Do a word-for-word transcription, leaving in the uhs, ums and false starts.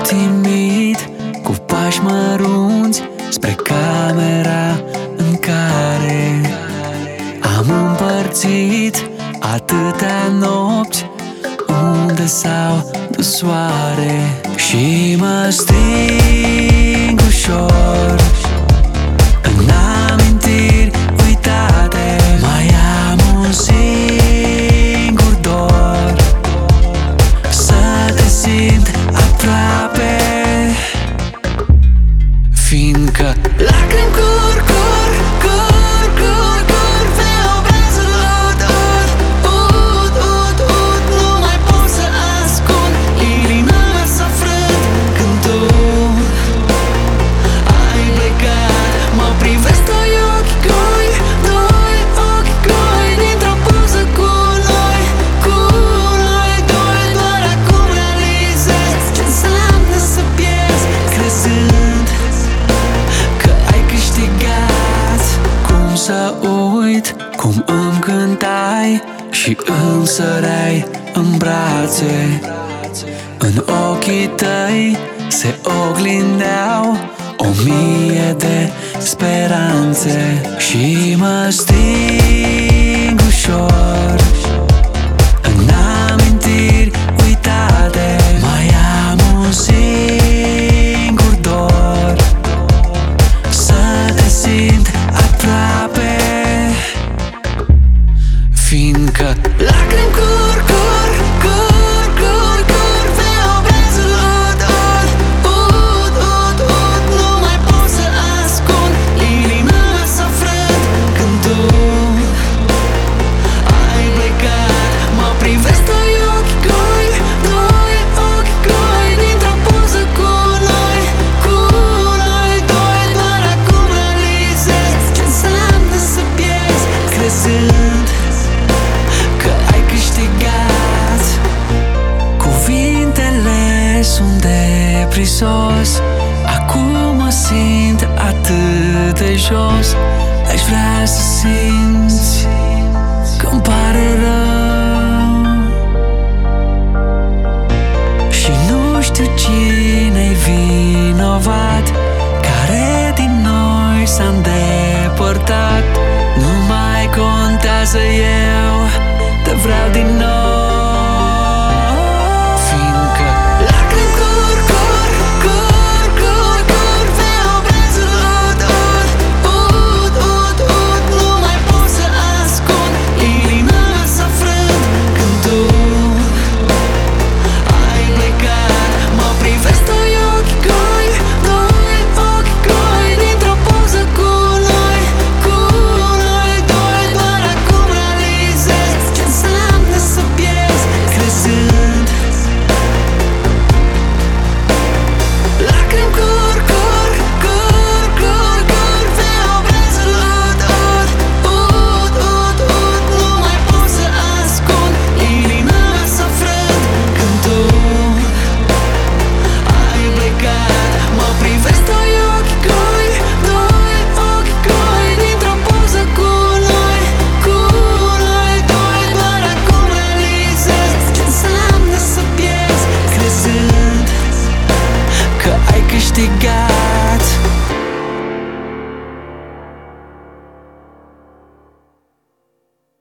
timid, cu pași mărunți spre camera în care am împărțit atâtea nopți unde s-au dus soare. Și mă sting ușor în amintiri uitate. Mai am un singur dor, să te simt aproape, fiindcă lacrimi curg, curg, curg, curg, curg pe obrazul ud, ud, ud, ud, ud. Nu mai pot să ascund inima mea s-a frânt când tu ai plecat. Mă privesc doi ochi goi, doi ochi goi dintr-o poză cu noi, cu noi doi. Doar acum realizez ce înseamnă să pierzi crezând că ai câștigat. Cum să uit cum îmi cântai și îmi săreai în brațe. În ochii tăi se oglindeau o mie de speranțe. Și mă sting ușor în amintiri uitate. Mai am un singur dor, să te simt aproape, fiindcă lacrimi curg, curg, curg, curg, curg pe obrazul ud, ud, ud, ud. Nu mai pot să ascund inima mea s-a frânt când tu ai plecat. Mă privesc doi ochi goi, doi ochi goi dintr-o poză cu noi, cu noi doi. Doar acum realizez ce înseamnă să pierzi crezând că ai câștigat. Cuvintele sunt de prisos, acum mă simt atât de jos. Aș vrea să simți că-mi pare rău și nu știu cine-i vinovat, care din noi s-a îndepărtat. Nu mai contează el.